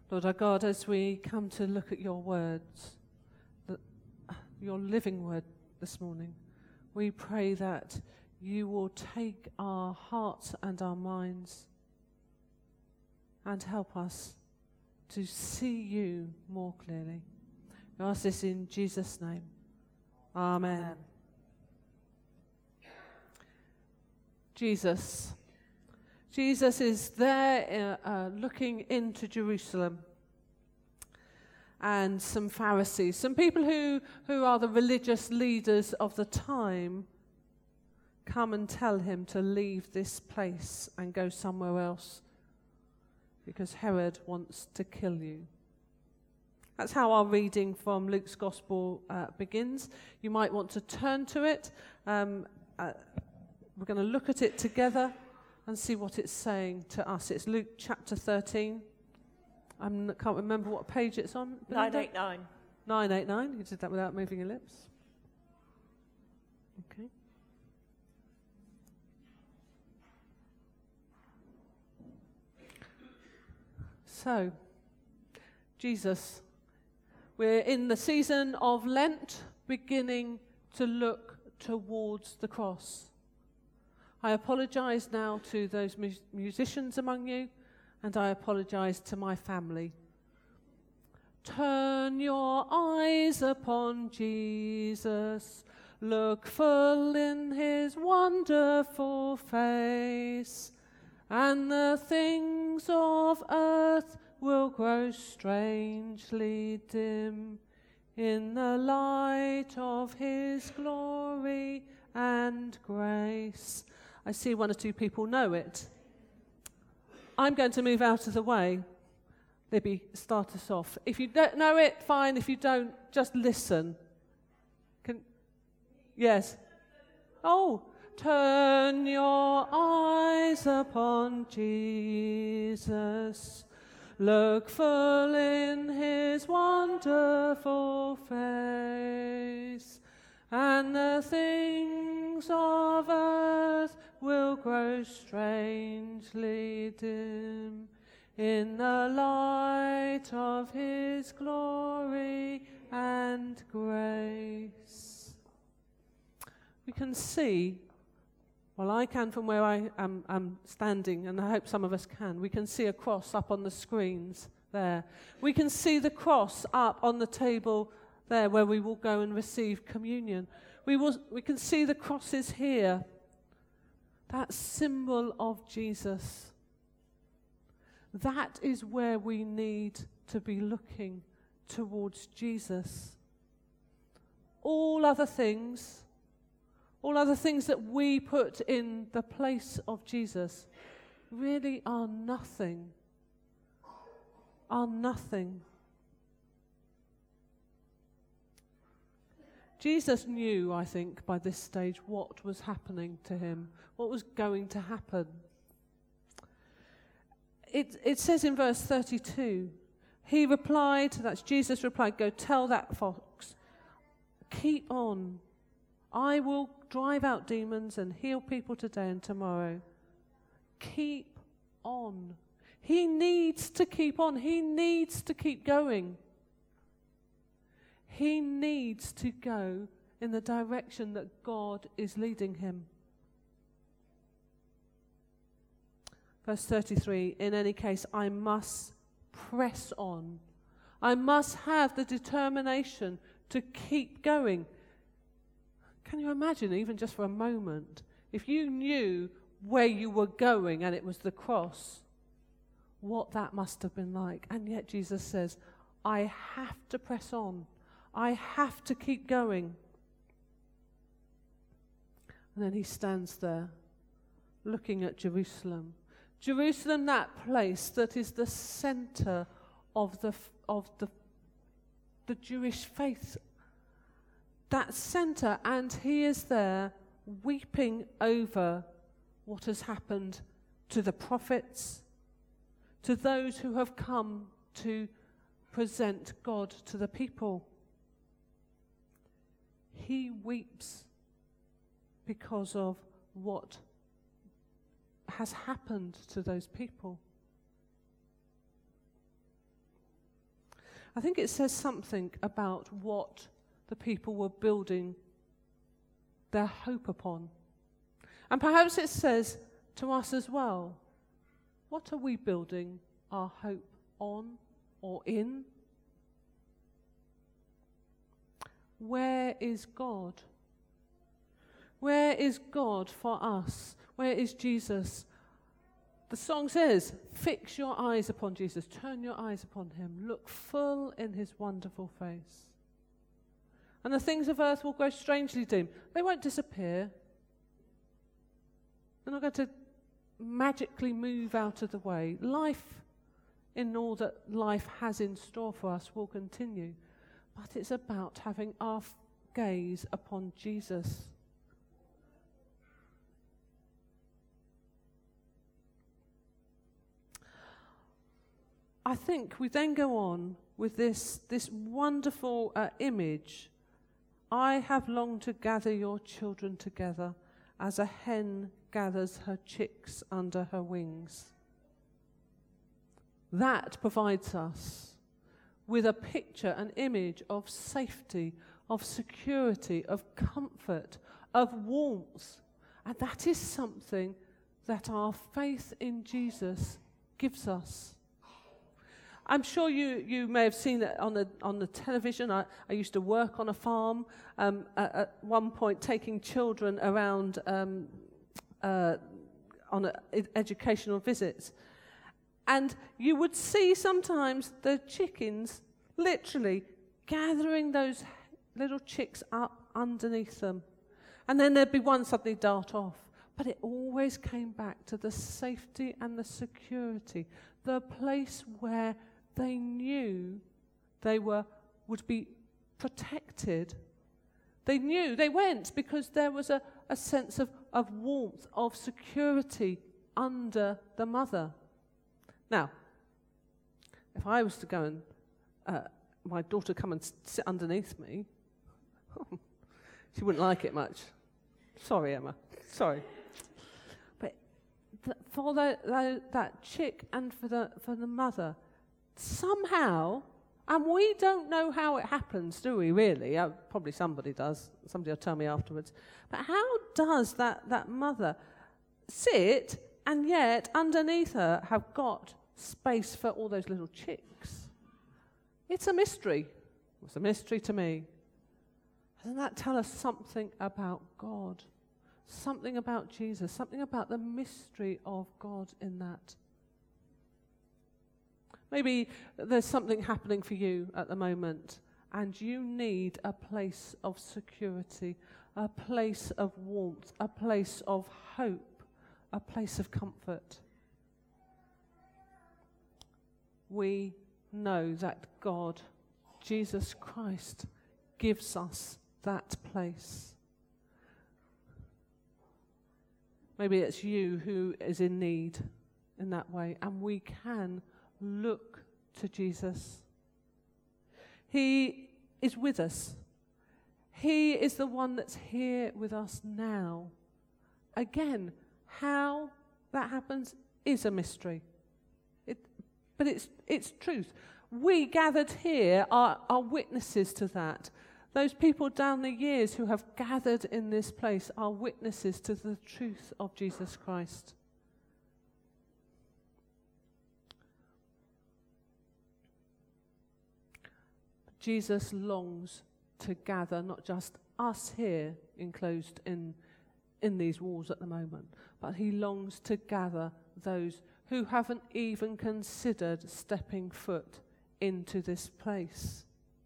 Lord our God, as we come to look at your words, your living word this morning, we pray that you will take our hearts and our minds and help us to see you more clearly. We ask this in Jesus' name. Amen. Amen. Jesus is there looking into Jerusalem, and some Pharisees, some people who are the religious leaders of the time, come and tell him to leave this place and go somewhere else because Herod wants to kill you. That's how our reading from Luke's Gospel begins. You might want to turn to it. We're going to look at it together and see what it's saying to us. It's Luke chapter 13. I can't remember what page it's on. 989. 989. You did that without moving your lips. Okay. So, Jesus, we're in the season of Lent, beginning to look towards the cross. I apologise now to those musicians among you, and I apologise to my family. Turn your eyes upon Jesus, look full in his wonderful face, and the things of earth will grow strangely dim in the light of his glory and grace. I see one or two people know it. I'm going to move out of the way. Libby, start us off. If you don't know it, fine. If you don't, just listen. Yes. Oh, turn your eyes upon Jesus. Look full in his wonderful face, and the things of earth will grow strangely dim in the light of his glory and grace. We can see, well, I can from where I am standing, and I hope some of us can. We can see a cross up on the screens there. We can see the cross up on the table there where we will go and receive communion. We can see the crosses here. That symbol of Jesus. That is where we need to be looking, towards Jesus. All other things that we put in the place of Jesus really are nothing. Jesus knew, I think, by this stage what was happening to him, what was going to happen. It says in verse 32, he replied, that's Jesus replied, go tell that fox, keep on. I will drive out demons and heal people today and tomorrow. Keep on. He needs to keep on. He needs to keep going. He needs to go in the direction that God is leading him. Verse 33, in any case, I must press on. I must have the determination to keep going. Can you imagine, even just for a moment, if you knew where you were going and it was the cross, what that must have been like? And yet Jesus says, I have to press on. I have to keep going. And then he stands there, looking at Jerusalem. Jerusalem, that place that is the center of the Jewish faith. That center, and he is there weeping over what has happened to the prophets, to those who have come to present God to the people. He weeps because of what has happened to those people. I think it says something about what the people were building their hope upon. And perhaps it says to us as well, what are we building our hope on or in? Where is God? Where is God for us? Where is Jesus? The song says, fix your eyes upon Jesus, turn your eyes upon him, look full in his wonderful face. And the things of earth will grow strangely dim. They won't disappear. They're not going to magically move out of the way. Life, in all that life has in store for us, will continue. But it's about having our gaze upon Jesus. I think we then go on with this wonderful image. I have longed to gather your children together as a hen gathers her chicks under her wings. That provides us with a picture, an image of safety, of security, of comfort, of warmth. And that is something that our faith in Jesus gives us. I'm sure you may have seen it on the television. I used to work on a farm at one point, taking children around on educational visits. And you would see sometimes the chickens literally gathering those little chicks up underneath them. And then there'd be one suddenly dart off. But it always came back to the safety and the security, the place where they knew they would be protected. They knew they went because there was a sense of warmth, of security under the mother. Now, if I was to go and my daughter come and sit underneath me, she wouldn't like it much. Sorry, Emma. Sorry. But for that chick and for the mother, somehow, and we don't know how it happens, do we, really? Probably somebody does. Somebody will tell me afterwards. But how does that mother sit and yet underneath her have got space for all those little chicks? It's a mystery. It's a mystery to me. Doesn't that tell us something about God? Something about Jesus? Something about the mystery of God in that? Maybe there's something happening for you at the moment, and you need a place of security, a place of warmth, a place of hope, a place of comfort. We know that God, Jesus Christ, gives us that place. Maybe it's you who is in need in that way, and we can look to Jesus. He is with us. He is the one that's here with us now. Again, how that happens is a mystery. But it's truth. We gathered here are witnesses to that. Those people down the years who have gathered in this place are witnesses to the truth of Jesus Christ. Jesus longs to gather not just us here enclosed in these walls at the moment, but he longs to gather those who haven't even considered stepping foot into this place.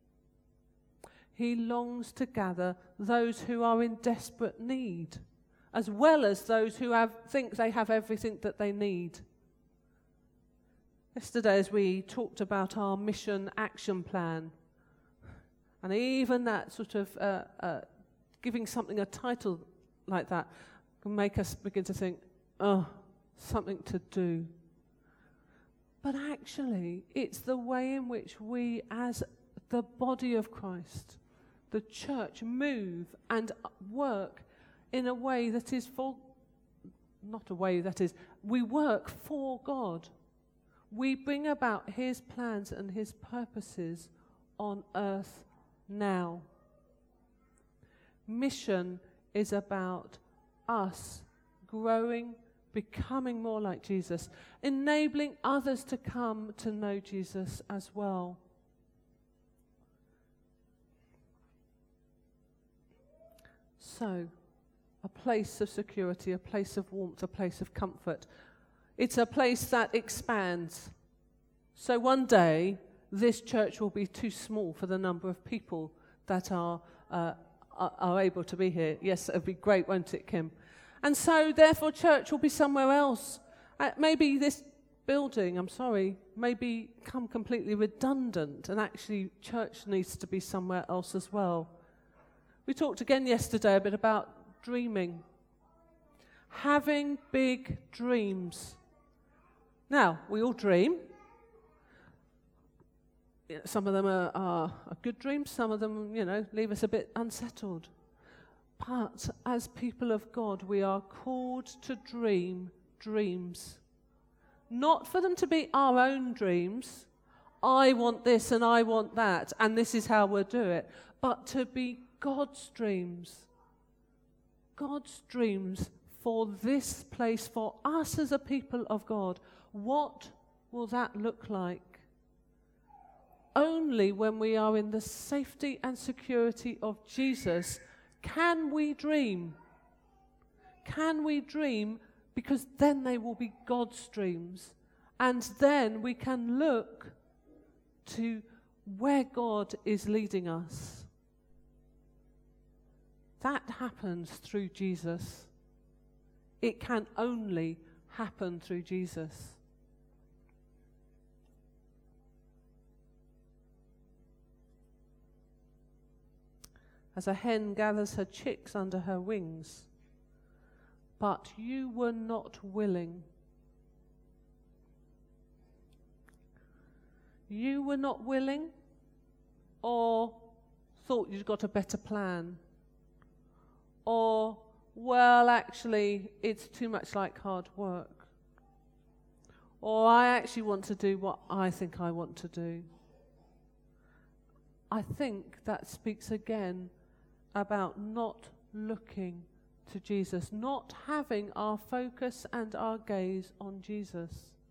He longs to gather those who are in desperate need, as well as those who think they have everything that they need. Yesterday, as we talked about our mission action plan, and even that sort of giving something a title like that can make us begin to think, oh, something to do. But actually, it's the way in which we, as the body of Christ, the church, move and work in a way that is we work for God. we bring about his plans and his purposes on earth now. Mission is about us growing, becoming more like Jesus, enabling others to come to know Jesus as well. So, a place of security, a place of warmth, a place of comfort. It's a place that expands. So one day, this church will be too small for the number of people that are able to be here. Yes, it would be great, won't it, Kim? And so, therefore, church will be somewhere else. Maybe this building, may become completely redundant, and actually church needs to be somewhere else as well. We talked again yesterday a bit about dreaming. Having big dreams. Now, we all dream. Some of them are good dreams, some of them, leave us a bit unsettled. But as people of God, we are called to dream dreams. Not for them to be our own dreams. I want this and I want that, and this is how we'll do it. But to be God's dreams. God's dreams for this place, for us as a people of God. What will that look like? Only when we are in the safety and security of Jesus can we dream. Can we dream? Because then they will be God's dreams. And then we can look to where God is leading us. That happens through Jesus. It can only happen through Jesus. As a hen gathers her chicks under her wings, but you were not willing. You were not willing, or thought you'd got a better plan, or, well, actually, it's too much like hard work, or I actually want to do what I think I want to do. I think that speaks again about not looking to Jesus, not having our focus and our gaze on Jesus.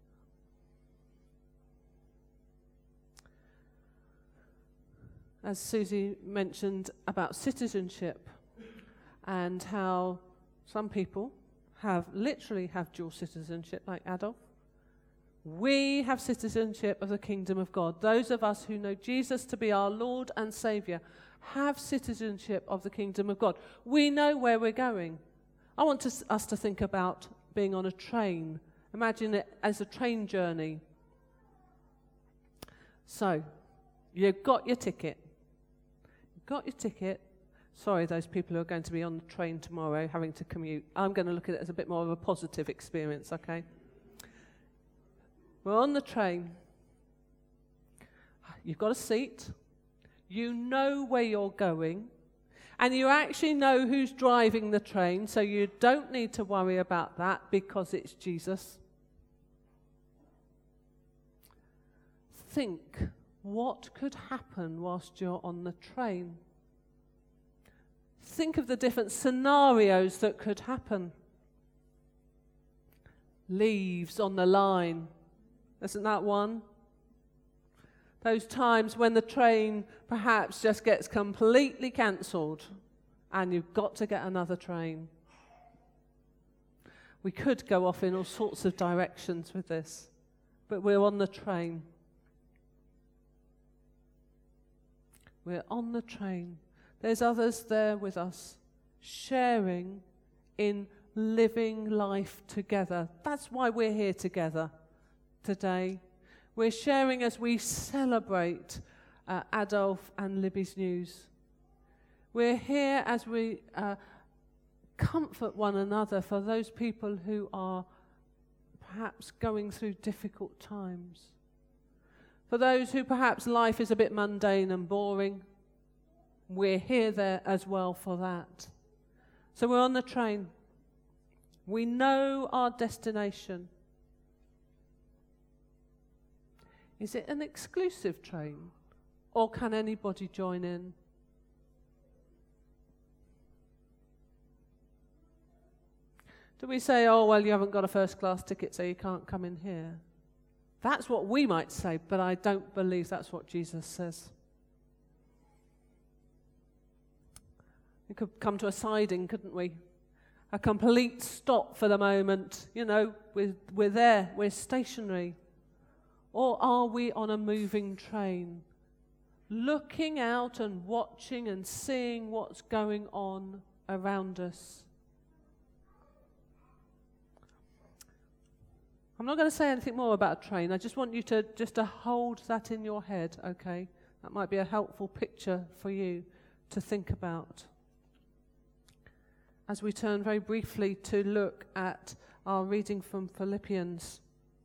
As Susie mentioned about citizenship and how some people literally have dual citizenship like Adolf. We have citizenship of the kingdom of God. Those of us who know Jesus to be our Lord and Saviour have citizenship of the kingdom of God. We know where we're going. I want us to think about being on a train. Imagine it as a train journey. So, you've got your ticket. Sorry, those people who are going to be on the train tomorrow having to commute. I'm going to look at it as a bit more of a positive experience, okay? We're on the train. You've got a seat. You know where you're going. And you actually know who's driving the train, so you don't need to worry about that because it's Jesus. Think what could happen whilst you're on the train. Think of the different scenarios that could happen. Leaves on the line. Isn't that one? Those times when the train perhaps just gets completely cancelled and you've got to get another train. We could go off in all sorts of directions with this, but we're on the train. We're on the train. There's others there with us, sharing in living life together. That's why we're here together today. We're sharing as we celebrate Adolf and Libby's news. We're here as we comfort one another for those people who are perhaps going through difficult times. For those who perhaps life is a bit mundane and boring, we're here there as well for that. So we're on the train. We know our destination. Is it an exclusive train, or can anybody join in? Do we say, oh, well, you haven't got a first-class ticket, so you can't come in here? That's what we might say, but I don't believe that's what Jesus says. We could come to a siding, couldn't we? A complete stop for the moment. You know, we're there, we're stationary. Or are we on a moving train, looking out and watching and seeing what's going on around us? I'm not going to say anything more about a train. I just want you to hold that in your head, okay? That might be a helpful picture for you to think about. As we turn very briefly to look at our reading from Philippians.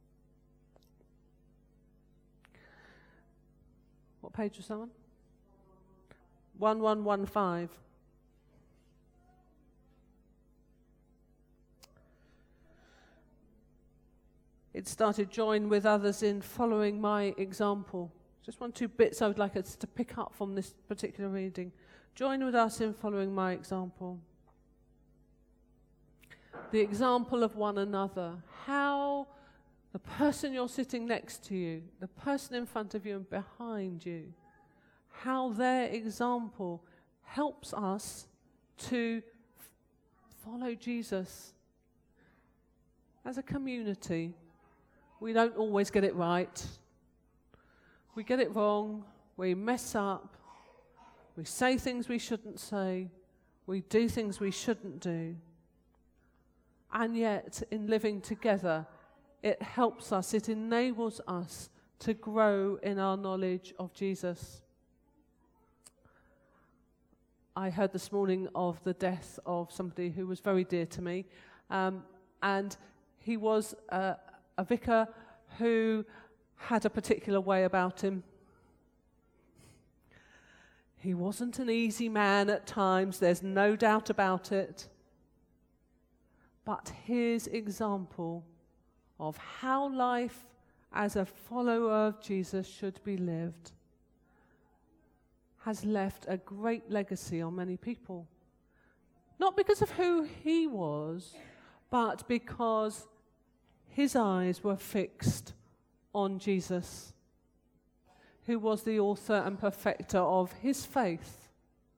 What page was that on? 1115. It started, join with others in following my example. Just one, two bits I would like us to pick up from this particular reading. Join with us in following my example. The example of one another. How the person you're sitting next to you, the person in front of you and behind you, how their example helps us to follow Jesus. As a community, we don't always get it right. We get it wrong. We mess up. We say things we shouldn't say. We do things we shouldn't do. And yet, in living together, it helps us, it enables us to grow in our knowledge of Jesus. I heard this morning of the death of somebody who was very dear to me, and he was a vicar who had a particular way about him. He wasn't an easy man at times, there's no doubt about it. But his example of how life as a follower of Jesus should be lived has left a great legacy on many people. Not because of who he was, but because his eyes were fixed on Jesus, who was the author and perfecter of his faith.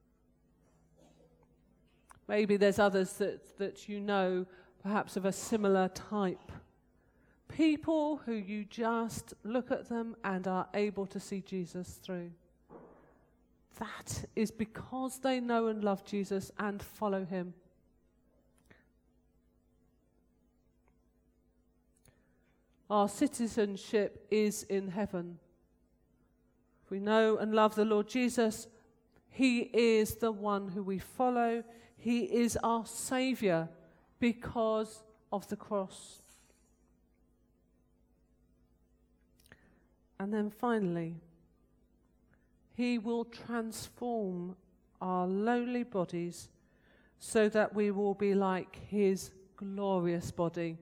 Maybe there's others that you know, perhaps of a similar type. People who you just look at them and are able to see Jesus through. That is because they know and love Jesus and follow him. Our citizenship is in heaven. If we know and love the Lord Jesus, he is the one who we follow. He is our Saviour because of the cross. And then finally, he will transform our lowly bodies so that we will be like his glorious body.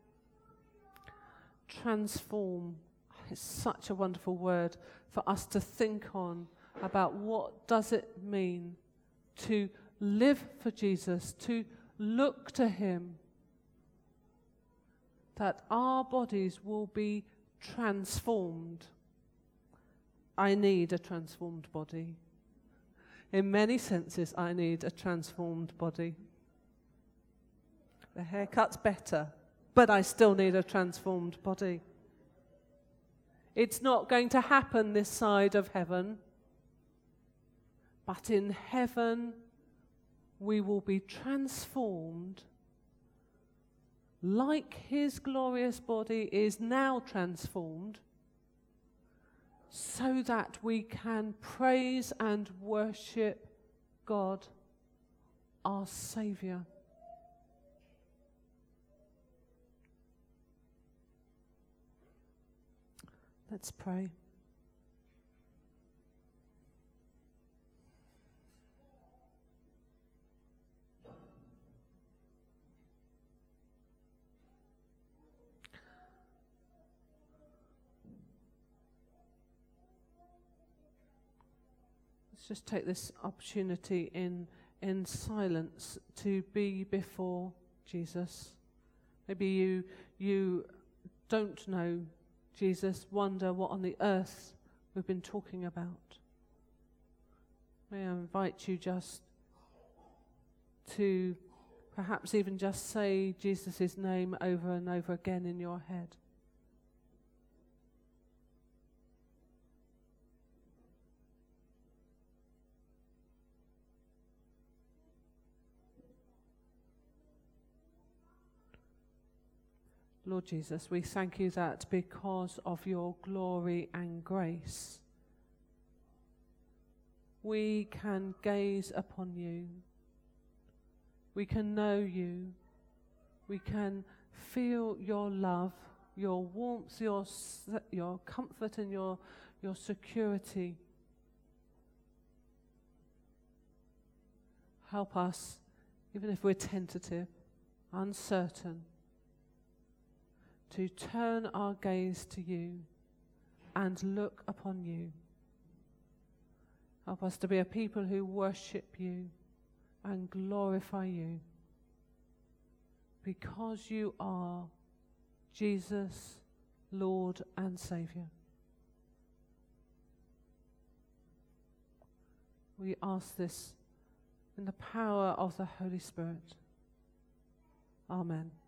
Transform is such a wonderful word for us to think on about what does it mean to live for Jesus, to look to him, that our bodies will be transformed. I need a transformed body. In many senses, I need a transformed body. The haircut's better, but I still need a transformed body. It's not going to happen this side of heaven, but in heaven we will be transformed like his glorious body is now transformed, so that we can praise and worship God, our Saviour. Let's pray. Let's just take this opportunity in silence to be before Jesus. Maybe you don't know Jesus, wonder what on the earth we've been talking about. May I invite you just to perhaps even just say Jesus' name over and over again in your head. Lord Jesus, we thank you that because of your glory and grace, we can gaze upon you. We can know you. We can feel your love, your warmth, your comfort and your security. Help us, even if we're tentative, uncertain, to turn our gaze to you and look upon you. Help us to be a people who worship you and glorify you, because you are Jesus, Lord and Saviour. We ask this in the power of the Holy Spirit. Amen.